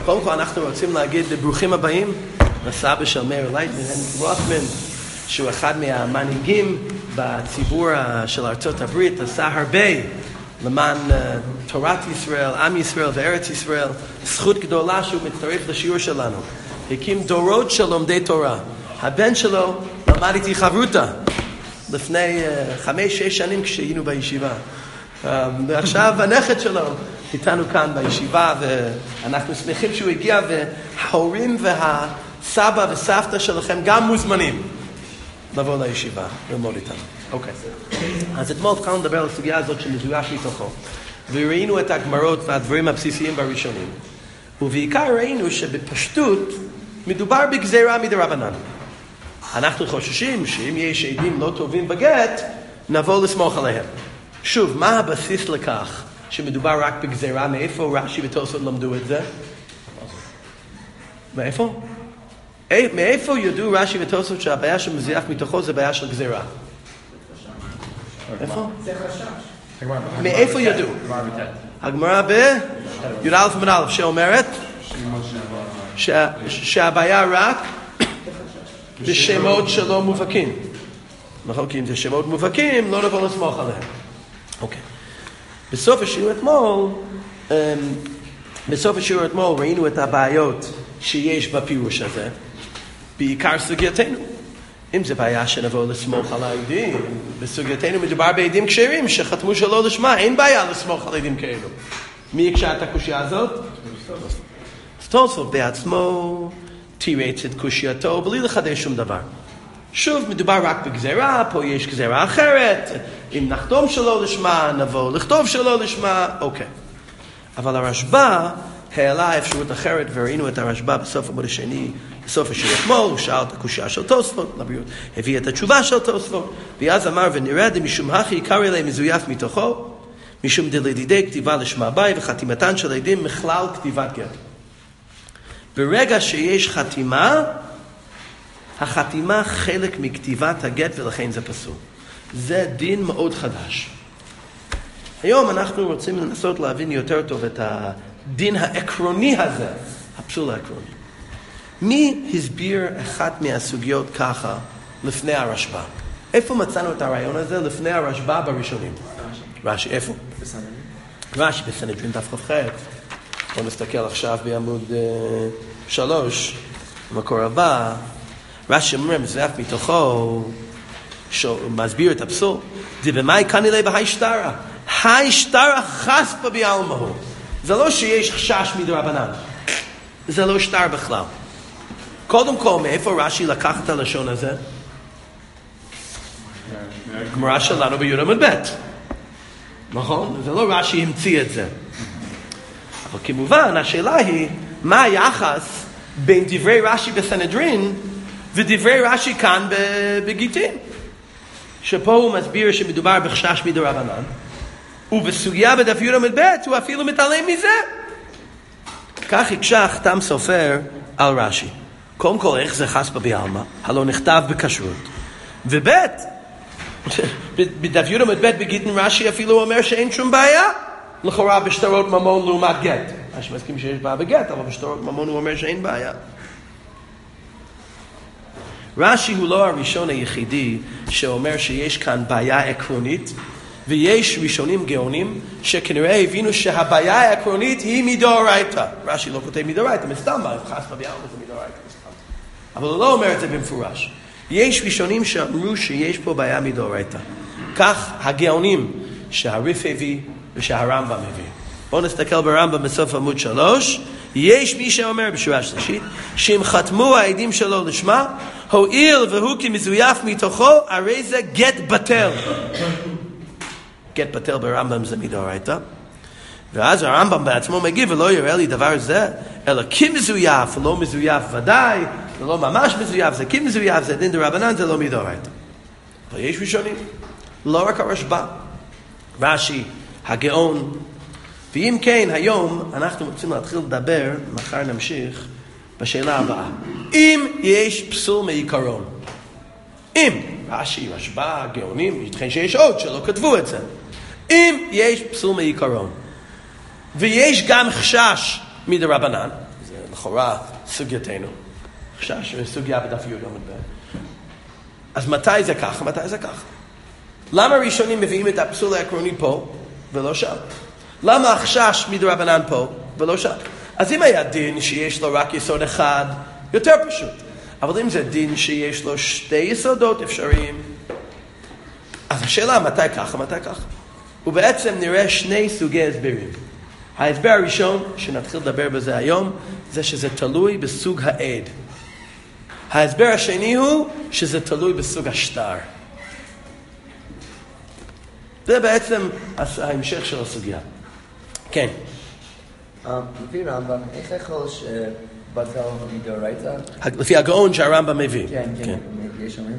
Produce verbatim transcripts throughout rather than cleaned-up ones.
קודם כל אנחנו רוצים להגיד ברוכים הבאים לסבא של מאיר לייטמן, הנרי רוטמן, שהוא אחד מהמנהיגים בציבור של ארצות הברית, עשה הרבה למען uh, תורת ישראל, עם ישראל וארץ ישראל. זכות גדולה שהוא מצטרף לשיעור שלנו. הקים דורות של לומדי תורה. הבן שלו למד איתי חברותה לפני uh, חמש, שש שנים כשהיינו בישיבה. Um, ועכשיו הנכד שלו איתנו כאן בישיבה, ואנחנו שמחים שהוא הגיע, וההורים והסבא וסבתא שלכם גם מוזמנים לבוא לישיבה, ללמוד איתנו. אוקיי. אז אתמול התחלנו לדבר על הסוגיה הזאת שמזויף מתוכו, וראינו את הגמרות והדברים הבסיסיים בראשונים, ובעיקר ראינו שבפשטות מדובר בגזירה מדרבנן. אנחנו חוששים שאם יש עדים לא טובים בגט, נבוא לסמוך עליהם. שוב, מה הבסיס לכך שמדובר רק בגזירה? מאיפה רש"י ותוספות למדו את זה? מאיפה? מאיפה ידעו רש"י ותוספות שהבעיה שמזויף מתוכו זה בעיה של גזירה? איפה? זה חשש. מאיפה ידעו? הגמרא בי"א עמוד א' שאומרת שהבעיה רק בשמות שלא מובהקים. נכון, כי אם זה שמות מובהקים לא נבוא לסמוך עליהם. אוקיי. בסוף השיעור אתמול, בסוף השיעור אתמול ראינו את הבעיות שיש בפירוש הזה, בעיקר סוגייתנו. אם זה בעיה שנבוא לסמוך על העדים, בסוגייתנו מדובר בעדים כשרים שחתמו שלא לשמה, אין בעיה לסמוך על עדים כאלו. מי יקשה את הקושיה הזאת? תוספות בעצמו תירץ את קושייתו בלי לחדש שום דבר. שוב, מדובר רק בגזירה, פה יש גזירה אחרת, אם נחתום שלא לשמה, נבוא לכתוב שלא לשמה, אוקיי. אבל הרשב"א העלה אפשרות אחרת, וראינו את הרשב"א בסוף עמוד השני, בסוף השיעור אתמול, הוא שאל את הקושיה של תוספות, לבריאות, הביא את התשובה של תוספות, ואז אמר, ונראה משום הכי עיקר אלי מזויף מתוכו, משום דלדידי כתיבה לשמה ביי, וחתימתן של עדים מכלל כתיבת גט. ברגע שיש חתימה, החתימה חלק מכתיבת הגט, ולכן זה פסול. זה דין מאוד חדש. היום אנחנו רוצים לנסות להבין יותר טוב את הדין העקרוני הזה, הפסול העקרוני. מי הסביר אחת מהסוגיות ככה לפני הרשב"א? איפה מצאנו את הרעיון הזה לפני הרשב"א בראשונים? רש"י, איפה? בסנהדרין. רש"י בסנהדרין דף כ"ח. בואו נסתכל עכשיו בעמוד uh, שלוש, במקור הבא. רש"י אומר, מזויף מתוכו, מסביר את הפסול, דבמאי כנראה בהי שטרה. היי שטרה חספה בעלמהו. זה לא שיש חשש מדרבנן. זה לא שטר בכלל. קודם כל, מאיפה רש"י לקח את הלשון הזה? גמרא שלנו בי"א עמוד ב'. נכון? זה לא רש"י המציא את זה. אבל כמובן, השאלה היא, מה היחס בין דברי רש"י בסנהדרין ודברי רש"י כאן בגיטין? שפה הוא מסביר שמדובר בחשש מדרבנן, ובסוגיה בדף י' עמוד ב' הוא אפילו מתעלם מזה. כך הקשה החתם סופר על רש"י. קודם כל, איך זה חספה בעלמא? הלא נכתב בכשרות. וב' בדף י' עמוד ב' בגיטין רש"י אפילו אומר שאין שום בעיה לכאורה בשטרות ממון לעומת גט. רש"י מסכים שיש בעיה בגט, אבל בשטרות ממון הוא אומר שאין בעיה. רש"י הוא לא הראשון היחידי שאומר שיש כאן בעיה עקרונית, ויש ראשונים גאונים שכנראה הבינו שהבעיה העקרונית היא מדאורייתא. רש"י לא כותב מדאורייתא, מסתם מה, חספה בעלמא זה מדאורייתא. אבל הוא לא אומר את זה במפורש. יש ראשונים שאמרו שיש פה בעיה מדאורייתא. כך הגאונים שהריף הביא ושהרמב"ם הביא. בואו נסתכל ברמב"ם בסוף עמוד שלוש. יש מי שאומר בשורה שלישית, שאם חתמו העדים שלו לשמה, הואיל והוא כמזויף מתוכו, הרי זה גט בטל. גט בטל ברמב"ם זה מדאורייתא. ואז הרמב"ם בעצמו מגיב, ולא יראה לי דבר זה, אלא כמזויף, לא מזויף ודאי, זה לא ממש מזויף, זה כמזויף, זה דין דרבנן, זה לא מדאורייתא. אבל יש ראשונים, לא רק הרשב"א, רש"י, הגאון. ואם כן, היום אנחנו רוצים להתחיל לדבר, מחר נמשיך, בשאלה הבאה. אם יש פסול מעיקרון, אם, רש"י, רשב"א, גאונים, ייתכן שיש עוד שלא כתבו את זה. אם יש פסול מעיקרון, ויש גם חשש מדרבנן, לכאורה סוגייתנו, חשש סוגיה בדף י' עמוד ב'. אז מתי זה ככה? מתי זה ככה? למה ראשונים מביאים את הפסול העקרוני פה ולא שם? למה החשש מדרבנן פה ולא שם? אז אם היה דין שיש לו רק יסוד אחד, יותר פשוט. אבל אם זה דין שיש לו שתי יסודות אפשריים, אז השאלה מתי ככה, מתי ככה? ובעצם נראה שני סוגי הסברים. ההסבר הראשון, שנתחיל לדבר בזה היום, זה שזה תלוי בסוג העד. ההסבר השני הוא שזה תלוי בסוג השטר. זה בעצם ההמשך של הסוגיה. כן. לפי רמב"ם, איך יכול שבטל מדאורייתא? לפי הגאון שהרמב"ם מביא. כן, כן, יש אומרים.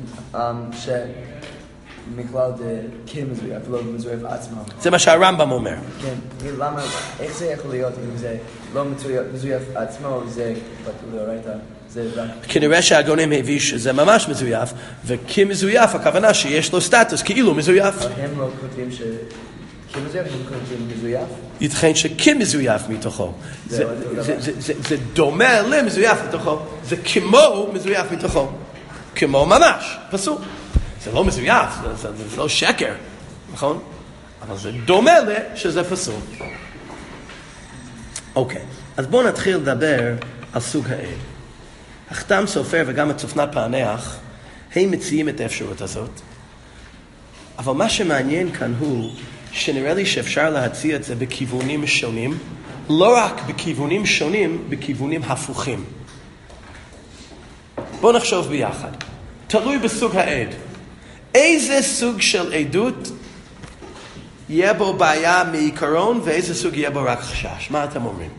מכלל כן מזויף, לא מזויף עצמו. זה מה שהרמב"ם אומר. כן, למה, איך זה יכול להיות אם זה לא מזויף עצמו, זה בטל מדאורייתא? כנראה שהגאונים הביא שזה ממש מזויף, וכמזויף הכוונה שיש לו סטטוס כאילו מזויף. הם לא כותבים ש... כמזויף הם כותבים מזויף? ייתכן שכמזויף מתוכו. זה דומה למזויף מתוכו. זה כמו מזויף מתוכו. כמו ממש, פסול. זה לא מזויף, זה לא שקר, נכון? אבל זה דומה שזה פסול. אוקיי, אז בואו נתחיל לדבר על סוג העד. החתם סופר וגם הצופנת פענח, הם מציעים את האפשרות הזאת. אבל מה שמעניין כאן הוא שנראה לי שאפשר להציע את זה בכיוונים שונים, לא רק בכיוונים שונים, בכיוונים הפוכים. בואו נחשוב ביחד. תלוי בסוג העד. איזה סוג של עדות יהיה בו בעיה מעיקרון, ואיזה סוג יהיה בו רק חשש? מה אתם אומרים?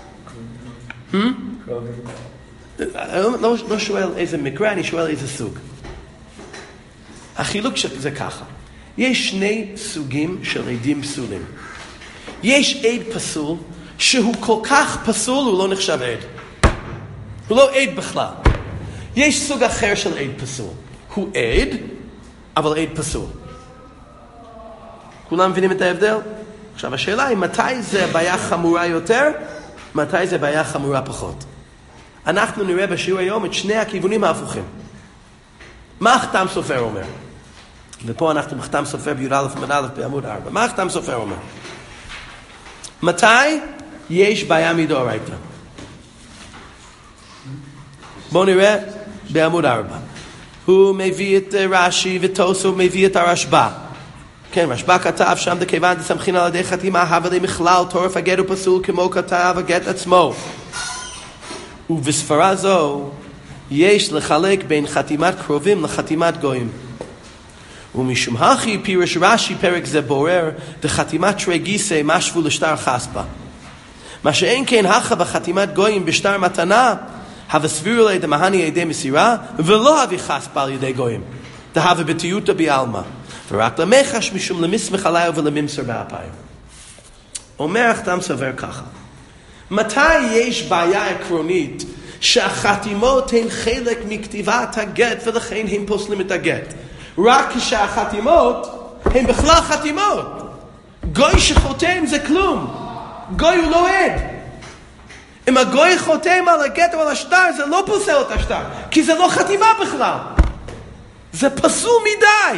לא, לא שואל איזה מקרה, אני שואל איזה סוג. החילוק זה ככה. יש שני סוגים של עדים פסולים. יש עד פסול שהוא כל כך פסול הוא לא נחשב עד. הוא לא עד בכלל. יש סוג אחר של עד פסול. הוא עד, אבל עד פסול. כולם מבינים את ההבדל? עכשיו השאלה היא מתי זה בעיה חמורה יותר, מתי זה בעיה חמורה פחות. אנחנו נראה בשיעור היום את שני הכיוונים ההפוכים. מה החתם סופר אומר? ופה אנחנו בחתם סופר בי"א עמוד א' בעמוד ארבע. מה החתם סופר אומר? מתי יש בעיה מדאורייתא? בואו נראה בעמוד ארבע. הוא מביא את רש"י ותוספות מביא את הרשב"א. כן, רשב"א כתב שם דכיוון דסמכין על ידי חתימה הווה למכלל תורף הגט הוא פסול כמו כתב הגט עצמו. ובספרה זו יש לחלק בין חתימת קרובים לחתימת גויים. ומשום הכי פירש רש"י פרק זה בורר דחתימת תרי גיסא משבו לשטר חספה. מה שאין כן הכה בחתימת גויים בשטר מתנה, הווה סבירו לי דמהני ידי מסירה, ולא הווה חספה על ידי גויים. דהווה בתיותא בעלמא. ורק למחש משום למסמך עליו ולממסר באפיים. אומר החתם סובר ככה. מתי יש בעיה עקרונית שהחתימות הן חלק מכתיבת הגט ולכן הם פוסלים את הגט? רק כשהחתימות הן בכלל חתימות. גוי שחותם זה כלום. גוי הוא לא עד. אם הגוי חותם על הגט או על השטר זה לא פוסל את השטר, כי זה לא חתימה בכלל. זה פסול מדי.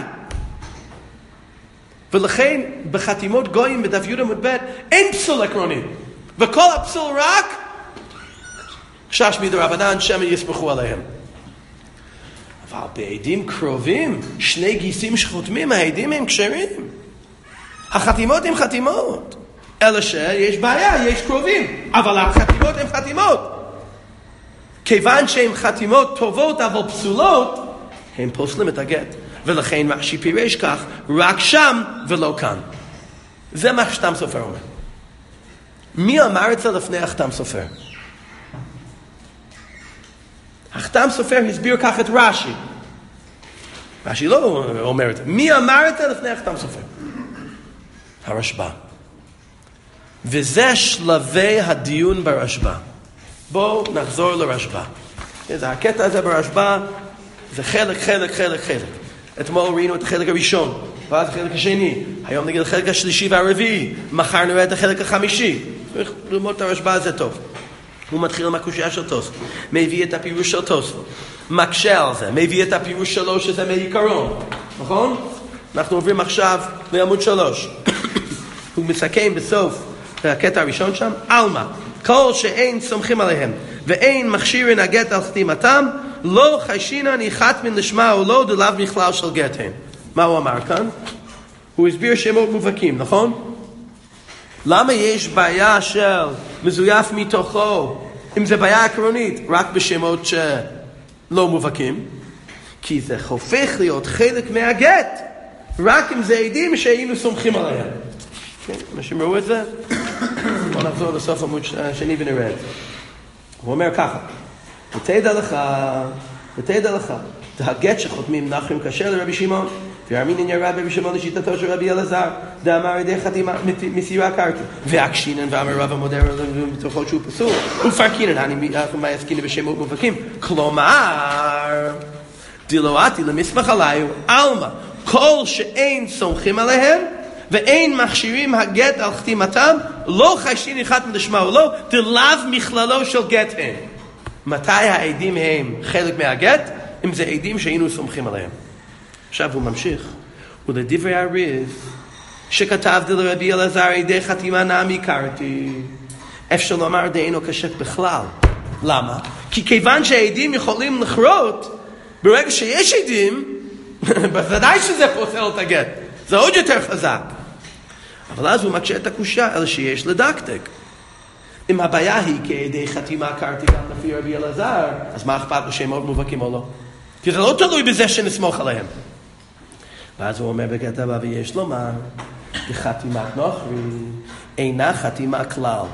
ולכן בחתימות גויים בדף י' עמוד ב' אין פסול עקרוני. וכל הפסול רק חשש מדרבנן שמא יסמכו עליהם. אבל בעדים קרובים, שני גיסים שחותמים, העדים הם כשרים. החתימות הם חתימות. אלא שיש בעיה, יש קרובים. אבל החתימות הם חתימות. כיוון שהן חתימות טובות אבל פסולות, הם פוסלים את הגט. ולכן רש"י פירש כך, רק שם ולא כאן. זה מה שחתם סופר אומר. מי אמר את זה לפני החתם סופר? החתם סופר הסביר כך את רש"י. רש"י לא אומר את זה. מי אמר את זה לפני החתם סופר? הרשב"א. וזה שלבי הדיון ברשב"א. בואו נחזור לרשב"א. הקטע הזה ברשב"א זה חלק, חלק, חלק, חלק. אתמול ראינו את החלק הראשון, ואז החלק השני. היום נגיד החלק השלישי והרביעי. מחר נראה את החלק החמישי. צריך ללמוד את הרשב"א הזה טוב. הוא מתחיל עם הקושייה של תוספות, מביא את הפירוש של תוספות, מקשה על זה, מביא את הפירוש שלו שזה מעיקרון, נכון? אנחנו עוברים עכשיו לעמוד שלוש. הוא מסכם בסוף הקטע הראשון שם, אלמה, כל שאין סומכים עליהם ואין מכשירין הגט על חתימתם, לא חיישינן יחתמין לשמה או לא דלאו מכלל של גט הם. מה הוא אמר כאן? הוא הסביר שמות מובהקים, נכון? למה יש בעיה של מזויף מתוכו, אם זה בעיה עקרונית, רק בשמות שלא מובהקים? כי זה הופך להיות חלק מהגט, רק אם זה עדים שהיינו סומכים עליהם. כן, אנשים ראו את זה? בואו נחזור לסוף עמוד שני ונראה את זה. הוא אומר ככה, ותדע לך, ותדע לך, זה הגט שחותמים נחרים קשה לרבי שמעון, והאמינין ירד רבי שמעון לשיטתו של רבי אלעזר, דאמר ידי חתימה מסירה קרקע, והקשינן ואמר רב המודר מתוכו שהוא פסול, ופרקינן, אני מייסקיני בשמות מובהקים. כלומר, דילואתי למסמך עליו, אלמה, כל שאין סומכים עליהם, ואין מכשירים הגט על חתימתם, לא חיישין אחד מלשמה או לא, דלאו מכללו של גט הם. מתי העדים הם חלק מהגט? אם זה עדים שהיינו סומכים עליהם. עכשיו הוא ממשיך, ולדברי הרי"ף, שכתב דלרבי אלעזר ידי חתימה נעמי קרתי, אפשר לומר דאינו קשה בכלל. למה? כי כיוון שהעדים יכולים לחרות, ברגע שיש עדים, בוודאי שזה פוסל את הגט. זה עוד יותר חזק. אבל אז הוא מקשה את הקושייה, אלא שיש לדקדק. אם הבעיה היא כידי חתימה קרתי גם לפי רבי אלעזר, אז מה אכפת בשמות מובהקים או לא? כי זה לא תלוי בזה שנסמוך עליהם. ואז הוא אומר בקטע הבא, ויש לומר, בחתימת נוכרי אינה חתימה כלל.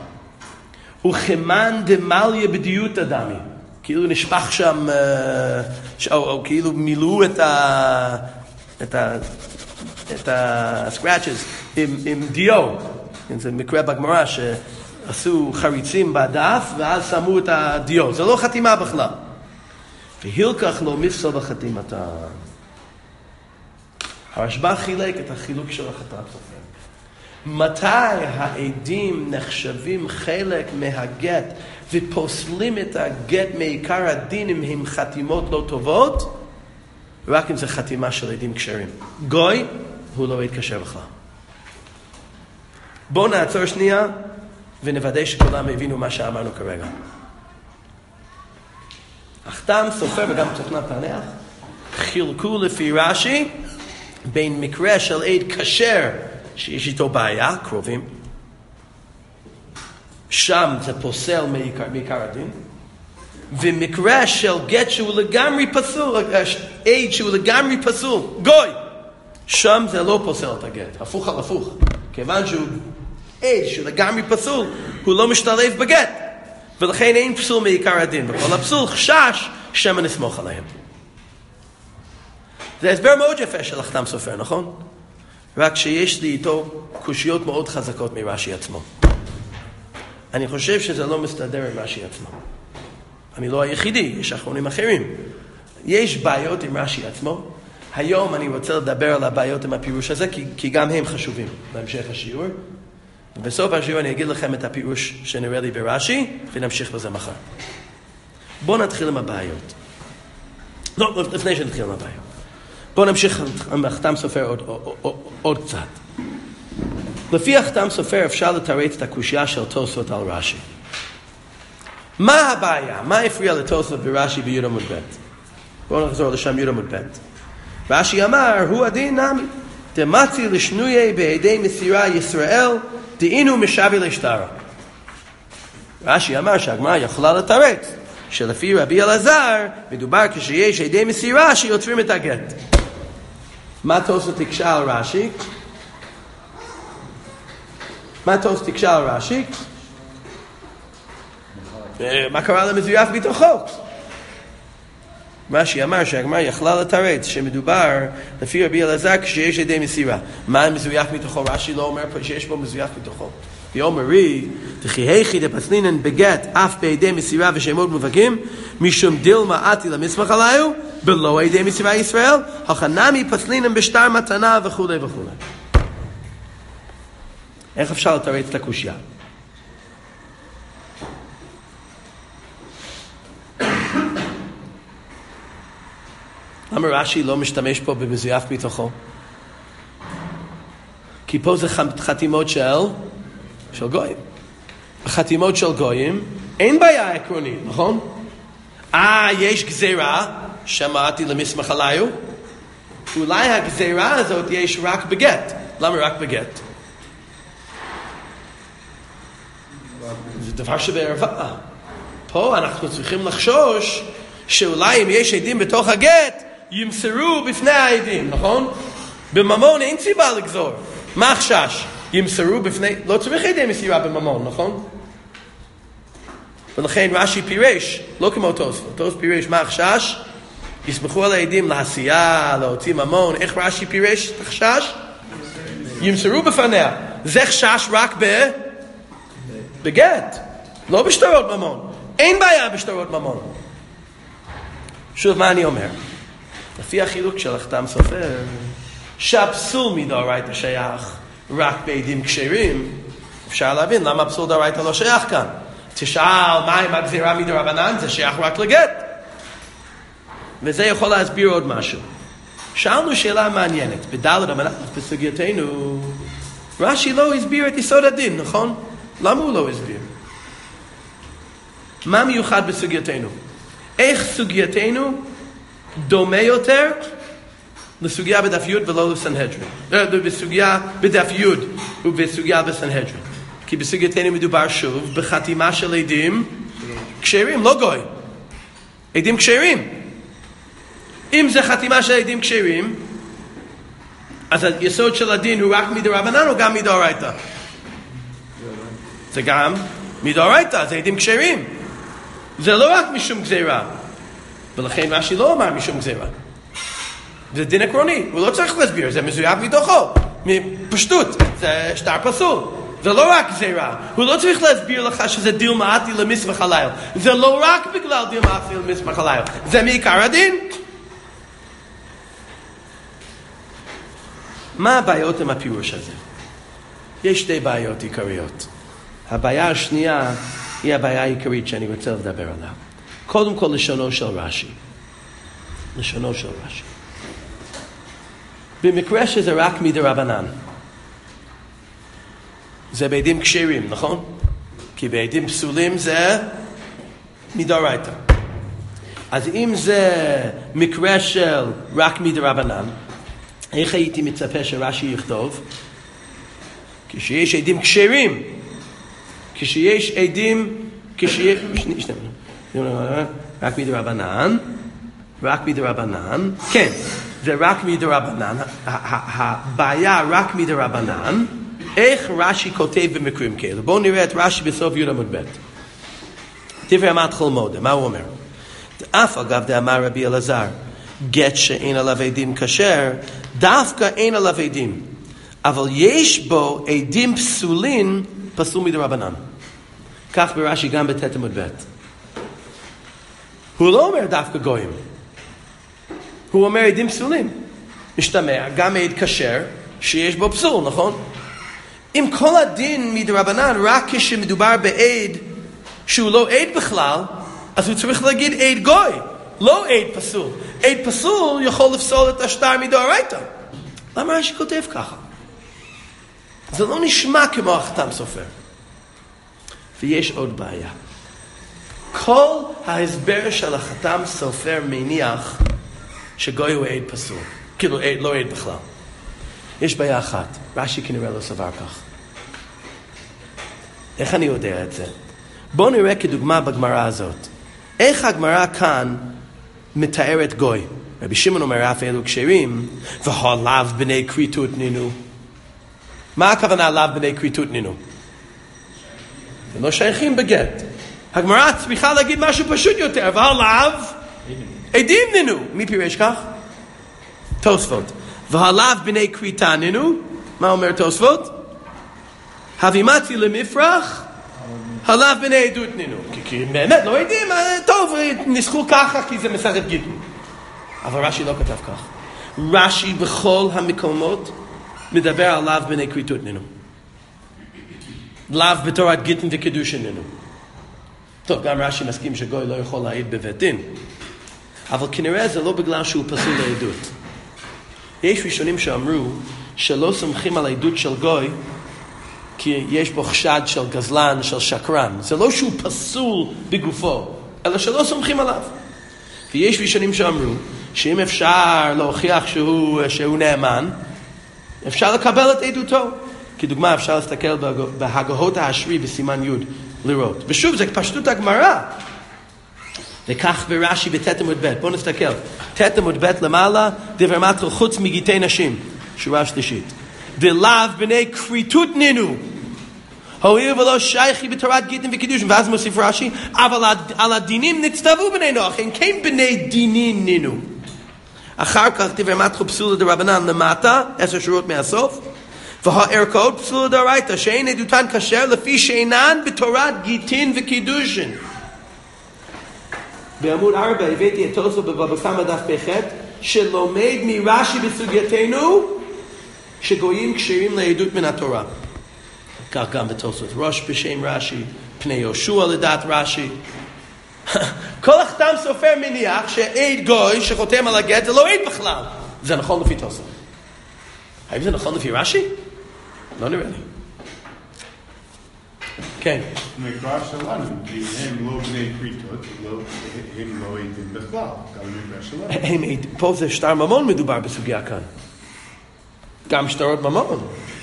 וכמן דמליה בדיוק אדמי. כאילו נשפך שם, או, או כאילו מילאו את ה... את ה... את הסקראצ'ס עם, עם דיו. זה מקרה בגמרא שעשו חריצים בדף ואז שמו את הדיו. זה לא חתימה בכלל. והילקח לא מפסול בחתימתה. הרשב"א חילק את החילוק של החתימת סופר. מתי העדים נחשבים חלק מהגט ופוסלים את הגט מעיקר הדין אם הם חתימות לא טובות? רק אם זה חתימה של עדים כשרים. גוי, הוא לא יתקשר בכלל. בואו נעצור שנייה ונוודא שכולם הבינו מה שאמרנו כרגע. החתם סופר וגם תוכנת פענח חילקו לפי רש"י בין מקרה של עד כשר שיש איתו בעיה, קרובים, שם זה פוסל מעיקר, מעיקר הדין, ומקרה של גט שהוא לגמרי פסול, עד שהוא לגמרי פסול, גוי, שם זה לא פוסל את הגט, הפוך על הפוך. כיוון שהוא עד שהוא לגמרי פסול, הוא לא משתלב בגט, ולכן אין פסול מעיקר הדין. בכל הפסול חשש שמא נסמוך עליהם. זה הסבר מאוד יפה של החתם סופר, נכון? רק שיש לי איתו קושיות מאוד חזקות מרש"י עצמו. אני חושב שזה לא מסתדר עם רש"י עצמו. אני לא היחידי, יש אחרונים אחרים. יש בעיות עם רש"י עצמו. היום אני רוצה לדבר על הבעיות עם הפירוש הזה, כי, כי גם הם חשובים בהמשך השיעור. ובסוף השיעור אני אגיד לכם את הפירוש שנראה לי ברש"י, ונמשיך בזה מחר. בואו נתחיל עם הבעיות. לא, לפני שנתחיל עם הבעיות. בואו נמשיך עם החתם סופר עוד, עוד, עוד, עוד קצת. לפי החתם סופר אפשר לתרץ את הקושייה של תוספות על רש"י. מה הבעיה? מה הפריע לתוספות ברש"י בי' עמוד ב'? בואו נחזור לשם י' עמוד ב'. רש"י אמר, הוא הדין נמי, דמצי לשנויי בידי מסירה ישראל, דהינו משבי לשטרה. רש"י אמר שהגמרא יכולה לתרץ, שלפי רבי אלעזר, מדובר כשיש ידי מסירה שיוצרים את הגט. מה תוספות תקשה על רש"י? מה תוספות תקשה על רש"י? מה קרה למזויף בתוכו? רש"י אמר שהגמרא יכלה לתרץ שמדובר לפי רבי אלעזר כשיש ידי מסירה. מה מזויף מתוכו? רש"י לא אומר שיש בו מזויף מתוכו. ואומרי, דכי היכי דפסלינן בגט אף בידי מסירה ושמות מובהקים, משום דילמה עתי למסמך עליו, בלא ידי מסירה ישראל, הכנמי פסלינן בשטר מתנה וכו' וכו'. איך אפשר לתרץ את הקושייה? למה רש"י לא משתמש פה במזויף מתוכו? כי פה זה חתימות של, של גויים. בחתימות של גויים אין בעיה עקרונית, נכון? אה, יש גזירה, שמעתי למסמך עליו, אולי הגזירה הזאת יש רק בגט. למה רק בגט? זה דבר שבערווה. פה אנחנו צריכים לחשוש שאולי אם יש עדים בתוך הגט, ימסרו בפני העדים, נכון? בממון אין סיבה לגזור. מה החשש? ימסרו בפני... לא צריך עדי מסירה בממון, נכון? ולכן רש"י פירש, לא כמו תוספות. תוספות פירש, מה החשש? יסמכו על העדים לעשייה, להוציא ממון. איך רש"י פירש את החשש? ימסרו בפניה. זה חשש רק ב... בגט. לא בשטרות ממון. אין בעיה בשטרות ממון. שוב, מה אני אומר? לפי החילוק של החתם סופר, שהפסול מדאורייתא שייך רק בעדים כשרים, אפשר להבין למה הפסול דאורייתא לא שייך כאן. תשאל, מה עם הגזירה מדרבנן? זה שייך רק לגט. וזה יכול להסביר עוד משהו. שאלנו שאלה מעניינת. בדלת אמנה, בסוגייתנו, רש"י לא הסביר את יסוד הדין, נכון? למה הוא לא הסביר? מה מיוחד בסוגייתנו? איך סוגייתנו דומה יותר לסוגיה בדף י' ולא לסנהדרין? בסוגיה בדף י' ובסוגיה בסנהדרין. כי בסוגייתנו מדובר שוב בחתימה של עדים כשרים, לא גוי. עדים כשרים. אם זה חתימה של עדים כשרים, אז היסוד של הדין הוא רק מדרבנן או גם מדאורייתא? זה גם מדאורייתא, זה עדים כשרים. זה לא רק משום גזירה. ולכן רש"י לא אמר משום גזירה. זה דין עקרוני, הוא לא צריך להסביר, זה מזויף מתוכו, מפשטות, זה שטר פסול. זה לא רק גזירה, הוא לא צריך להסביר לך שזה דיל מעטי למסמך הליל. זה לא רק בגלל דיל מעטי למסמך הליל, זה מעיקר הדין. מה הבעיות עם הפירוש הזה? יש שתי בעיות עיקריות. הבעיה השנייה היא הבעיה העיקרית שאני רוצה לדבר עליה. קודם כל לשונו של רש"י. לשונו של רש"י. במקרה שזה רק מדרבנן. זה בעדים כשרים, נכון? כי בעדים פסולים זה מדאורייתא. אז אם זה מקרה של רק מדרבנן, איך הייתי מצפה שרש"י יכתוב? כשיש עדים כשרים, כשיש עדים, כשיש... רק מדרבנן, רק מדרבנן, כן, זה רק מדרבנן, הבעיה רק מדרבנן, איך רש"י כותב במקרים כאלה? בואו נראה את רש"י בסוף י' עמוד ב'. דברי אמת חלמודה, מה הוא אומר? אף אגב דאמר רבי אלעזר, גט שאין עליו עדים כשר, דווקא אין עליו עדים. אבל יש בו עדים פסולים, פסול מדרבנן. כך ברש"י גם בט' עמוד ב'. הוא לא אומר דווקא גויים. הוא אומר עדים פסולים. משתמע, גם עד כשר שיש בו פסול, נכון? אם כל הדין מדרבנן רק כשמדובר בעד שהוא לא עד בכלל, אז הוא צריך להגיד עד גוי, לא עד פסול. עד פסול יכול לפסול את השטר מדאורייתא. למה רש"י כותב ככה? זה לא נשמע כמו החתם סופר. ויש עוד בעיה. כל ההסבר של החתם סופר מניח שגוי הוא עד פסול. כאילו עד, לא עד בכלל. יש בעיה אחת. רש"י כנראה לא סבר כך. איך אני יודע את זה? בואו נראה כדוגמה בגמרא הזאת. איך הגמרא כאן מתארת גוי? רבי שמעון אומר אף אלו כשרים, והלאו בני כריתות נינו. מה הכוונה לאו בני כריתות נינו? הם לא שייכים בגט. הגמרא צריכה להגיד משהו פשוט יותר, והלאו עדים נינו. מי פירש כך? תוספות. והלאו בני כריתה נינו. מה אומר תוספות? הבימצי למפרח, הלאו בני עדות נינו. כי, כי באמת לא יודעים, טוב, נסחו ככה כי זה מסכת גיטין. אבל רש"י לא כתב כך. רש"י בכל המקומות מדבר על לאו בני כריתות נינו. לאו בתורת גיטין וקידושין נינו. טוב, גם רש"י מסכים שגוי לא יכול להעיד בבית דין. אבל כנראה זה לא בגלל שהוא פסול לעדות. יש ראשונים שאמרו שלא סומכים על העדות של גוי כי יש בו חשד של גזלן, של שקרן. זה לא שהוא פסול בגופו, אלא שלא סומכים עליו. ויש ראשונים שאמרו שאם אפשר להוכיח שהוא, שהוא נאמן, אפשר לקבל את עדותו. כדוגמה אפשר להסתכל בהגהות העשרי בסימן י' לראות. ושוב, זה פשטות הגמרא. וכך ברש"י בתת עמוד ב'. בואו נסתכל. תת עמוד ב' למעלה, דבר מתחיל חוץ מגיטי נשים. שורה שלישית. דלאו בני כריתות נינו. הואיל ולא שייכי בתורת גיטין וקידושין. ואז מוסיף רש"י, אבל על הדינים נצטוו בני נוח. הם כן בני דינין נינו. אחר כך דבר מתחיל פסולה דרבנן למטה, עשר שורות מהסוף. והערכאות פסולה דאורייתא, שאין עדותן כשר לפי שאינן בתורת גיטין וקידושין. בעמוד ארבע הבאתי את תוספות בבבא קמא דף פ"ח שלומד מרש"י בסוגייתנו שגויים כשרים לעדות מן התורה. כך גם בתוספות ראש בשם רש"י, פני יהושע לדעת רש"י. כל החתם סופר מניח שעד גוי שחותם על הגט זה לא עד בכלל. זה נכון לפי תוספות. האם זה נכון לפי רש"י? לא נראה לי. כן. מקרא שלנו, הם לא בני כריתות, הם לא עדים בכלל, גם במקרא שלנו. פה זה שטר ממון מדובר בסוגיה כאן. גם שטרות ממון.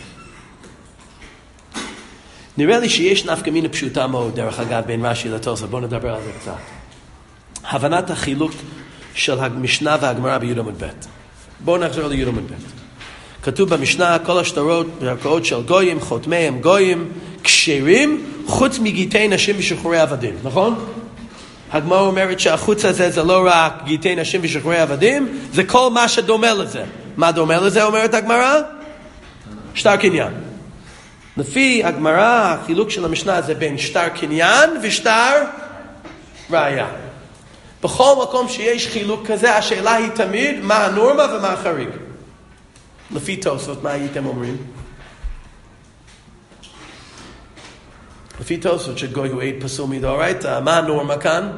נראה לי שיש נפקא מינה פשוטה מאוד, דרך אגב, בין רש"י לתוספות. בואו נדבר על זה קצת. הבנת החילוק של המשנה והגמרא בי"ד עמוד ב'. בואו נחזור לי"ד עמוד ב'. כתוב במשנה, כל השטרות והערכאות של גויים, חותמיהם גויים, כשרים, חוץ מגיטי נשים ושחרורי עבדים, נכון? הגמרא אומרת שהחוץ הזה זה לא רק גיטי נשים ושחרורי עבדים, זה כל מה שדומה לזה. מה דומה לזה, אומרת הגמרא? שטר קניין. לפי הגמרא, החילוק של המשנה זה בין שטר קניין ושטר ראיה. בכל מקום שיש חילוק כזה, השאלה היא תמיד מה הנורמה ומה החריג. לפי תוספות, מה הייתם אומרים? לפי תוספות שגוי הוא עד פסול מדאורייתא, מה הנורמה כאן?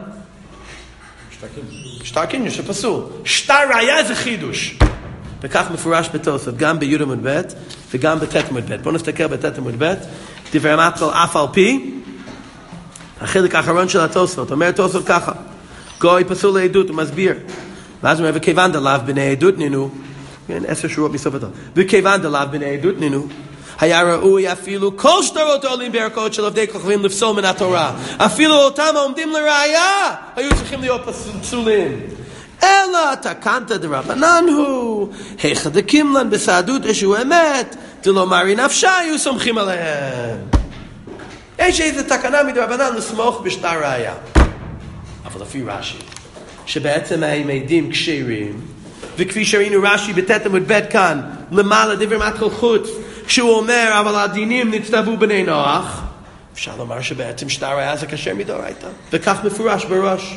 שטר קניין שפסול. שטר ראיה זה חידוש. וכך מפורש בתוספות, גם בי"ד עמוד ב' וגם בתת עמוד ב'. בואו נסתכל בתת עמוד ב', דברי מתחיל אף על פי, החלק האחרון של התוספות, אומר תוספות ככה, גוי פסול לעדות, הוא מסביר. ואז הוא אומר, וכיוון דלאו בני עדות נינו, כן, עשר שורות מסוף התור. וכיוון דלאו בני עדות נינו, היה ראוי אפילו כל שטרות עולים בערכאות של עובדי כוכבים לפסול מן התורה. אפילו אותם העומדים לראיה, היו צריכים להיות פסולים. אלא תקנת דרבנן הוא, היכא דקימלן בסעדות שהוא אמת, דלא מרי נפשה, היו סומכים עליהם. יש איזו תקנה מדרבנן לסמוך בשטר ראיה. אבל לפי רש"י, שבעצם הם עדים כשרים, וכפי שראינו רש"י בתת עמוד ב' כאן, למעלה דבר מתחיל חוץ, כשהוא אומר, אבל הדינים נצטוו בני נוח, אפשר לומר שבעצם שטר ראיה זה כשר מדאורייתא. וכך מפורש בראש.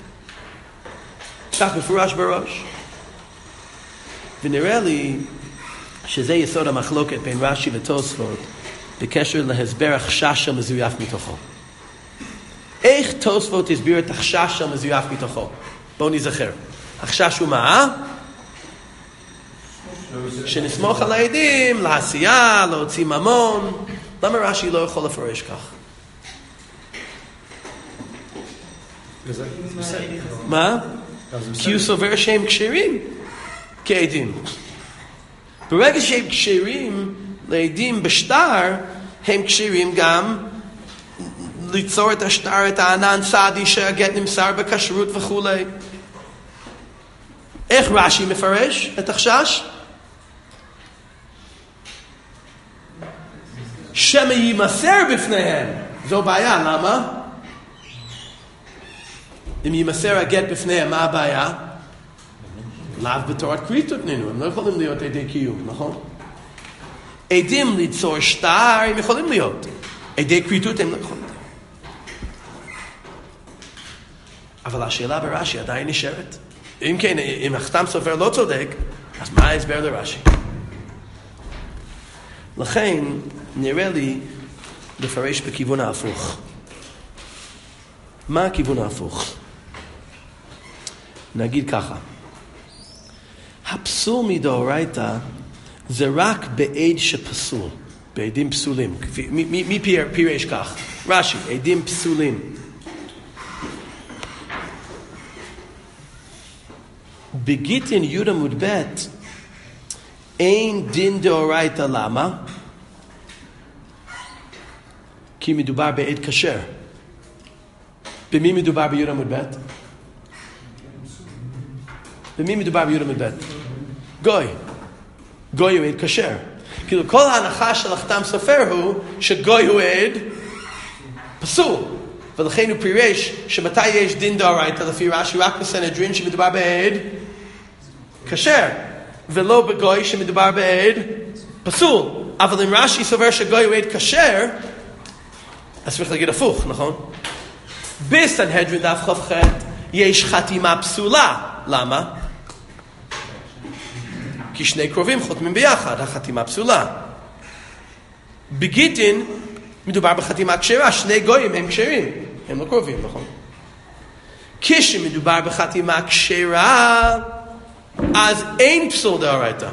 כך מפורש בראש. ונראה לי שזה יסוד המחלוקת בין רש"י ותוספות בקשר להסבר החשש המזויף מתוכו. איך תוספות הסביר את החשש המזויף מתוכו? בואו נזכר. החשש הוא מה? שנסמוך על העדים, לעשייה, להוציא ממון. למה רש"י לא יכול לפרש כך? מה? כי הוא סובר שהם כשרים כעדים. ברגע שהם כשרים לעדים בשטר, הם כשרים גם ליצור את השטר, את הענן סעדי שהגט נמסר בכשרות וכו'. איך רש"י מפרש את החשש? שמא יימסר בפניהם. זו בעיה, למה? אם יימסר הגט בפניהם, מה הבעיה? לאו בתורת כריתות נינו, הם לא יכולים להיות עדי קיום, נכון? עדים ליצור שטר, הם יכולים להיות. עדי כריתות הם לא יכולים להיות. אבל השאלה ברש"י עדיין נשארת. אם כן, אם החתם סופר לא צודק, אז מה ההסבר לרש"י? לכן, נראה לי לפרש בכיוון ההפוך. מה הכיוון ההפוך? נגיד ככה, הפסול מדאורייתא זה רק בעד שפסול, בעדים פסולים. מי, מי, מי פיר, פירש כך? רש"י, עדים פסולים. בגיטין י' עמוד ב' אין דין דאורייתא, למה? כי מדובר בעד כשר. במי מדובר בי' עמוד ב'? במי מדובר בי' עמוד ב'? גוי. גוי הוא עד כשר. כאילו כל ההנחה של החתם סופר הוא שגוי הוא עד פסול. ולכן הוא פירש שמתי יש דין דאורייתא לפי רש"י רק בסנהדרין שמדובר בעד כשר. ולא בגוי שמדובר בעד פסול. אבל אם רש"י סובר שגוי הוא עד כשר, אז צריך להגיד הפוך, נכון? בסנהדרין דף כ"ח יש חתימה פסולה. למה? כי שני קרובים חותמים ביחד, החתימה פסולה. בגיטין מדובר בחתימה כשרה, שני גויים הם כשרים, הם לא קרובים, נכון? כשמדובר בחתימה כשרה, אז אין פסול דאורייתא.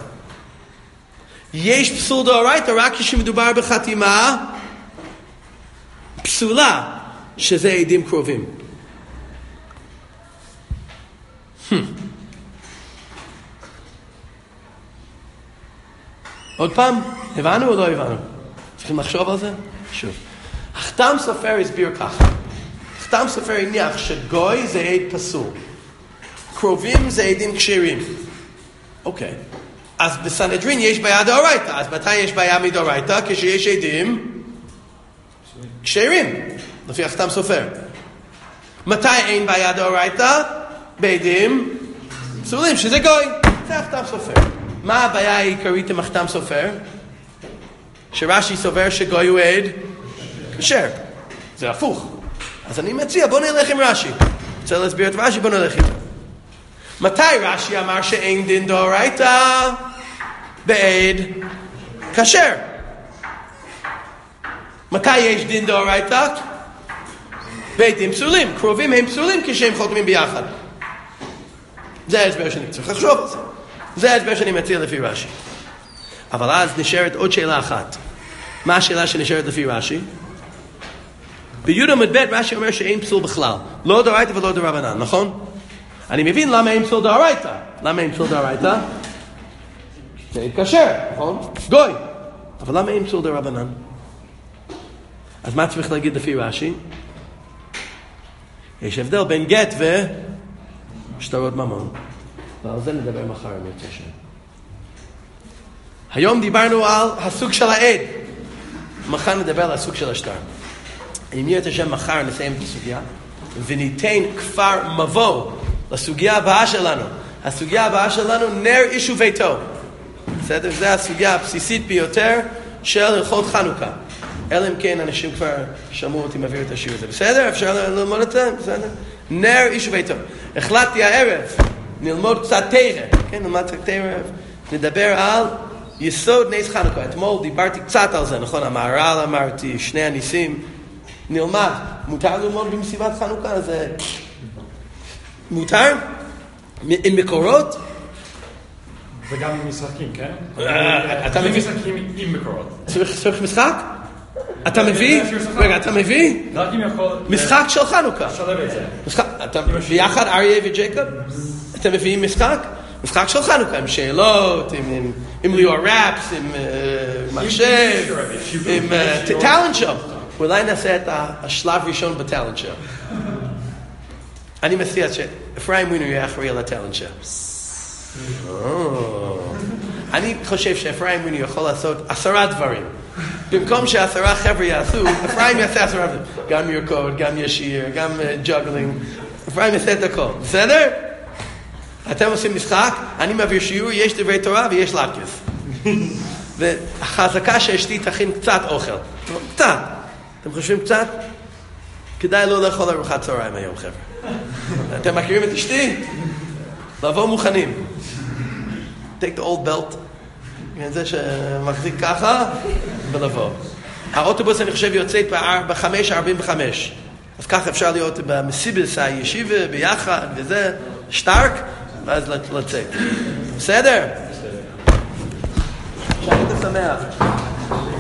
יש פסול דאורייתא רק כשמדובר בחתימה פסולה, שזה עדים קרובים. Hmm. עוד פעם, הבנו או לא הבנו? צריכים לחשוב על זה? שוב. החתם סופר הסביר ככה. החתם סופר הניח שגוי זה עד פסול. קרובים זה עדים כשרים. אוקיי. אז בסנהדרין יש בעיה דאורייתא. אז מתי יש בעיה מדאורייתא? כשיש עדים כשרים. לפי החתם סופר. מתי אין בעיה דאורייתא? בעדים פסולים, שזה גוי. זה החתם סופר. מה הבעיה העיקרית עם החתם סופר? שרש"י סובר שגוי הוא עד כשר. זה הפוך. אז אני מציע, בוא נלך עם רש"י. רוצה להסביר את רש"י, בוא נלך איתו. מתי רש"י אמר שאין דין דאורייתא? בעד כשר. מתי יש דין דאורייתא? בעדים פסולים. קרובים הם פסולים כשהם חותמים ביחד. זה ההסבר שאני צריך לחשוב על זה. זה ההסבר שאני מציע לפי רש"י. אבל אז נשארת עוד שאלה אחת. מה השאלה שנשארת לפי רש"י? בי' עמוד ב' רש"י אומר שאין פסול בכלל. לא דאורייתא ולא דרבנן, נכון? אני מבין למה אין פסול דאורייתא. למה אין פסול דאורייתא? זה התקשר, נכון? גוי. אבל למה אין פסול דרבנן? אז מה צריך להגיד לפי רש"י? יש הבדל בין גט ושטרות ממון. ועל זה נדבר מחר עם יותר שם. היום דיברנו על הסוג של העד. מחר נדבר על הסוג של השטר. אם יהיה את השם מחר נסיים את הסוגיה, וניתן כפר מבוא לסוגיה הבאה שלנו. הסוגיה הבאה שלנו, נר איש וביתו. בסדר? זו הסוגיה הבסיסית ביותר של הלכות חנוכה. אלא אם כן אנשים כבר שמעו אותי מעביר את השיר הזה. בסדר? אפשר ללמוד את זה? בסדר? נר איש וביתו. החלטתי הערב, נלמוד קצת תרא. כן, נלמד קצת תרא. נדבר על יסוד נס חנוכה. אתמול דיברתי קצת על זה, נכון? המהר"ל אמרתי, שני הניסים. נלמד. מותר ללמוד במסיבת חנוכה? זה... מותר? עם מקורות? וגם עם משחקים, כן? אתה מביא... משחקים עם מקורות. צריך משחק? אתה מביא? רגע, אתה מביא? רק אם יכול... משחק של חנוכה. שלב את זה. משחק, אתה ביחד אריה וג'ייקוב? אתה מביא משחק? משחק של חנוכה, עם שאלות, עם ליאור ראפס, עם מחשב, עם טלנט שואו. אולי נעשה את השלב ראשון בטלנט שואו. אני מציע שאפרים ווינר יהיה אחראי על הטלנט שואו. אני חושב שאפרים ווינר יכול לעשות עשרה דברים. במקום שעשרה חבר'ה יעשו, אפרים יעשה עשרה דברים. גם ירקוד, גם ישיר, גם ג'וגלינג. אפרים יעשה את הכל. בסדר? אתם עושים משחק, אני מעביר שיעור, יש דברי תורה ויש לטקס. והחזקה שאשתי תכין קצת אוכל. קצת. אתם חושבים קצת? כדאי לא לאכול ארוחת צהריים היום, חבר'ה. אתם מכירים את אשתי? לבוא מוכנים. take the old belt. זה שמחזיק ככה, ולבוא. האוטובוס אני חושב יוצאת ב-חמש ארבעים וחמש. אז ככה אפשר להיות במסיבס הישיבה ביחד וזה. שטרק, ואז לצאת. בסדר? שבת שמח.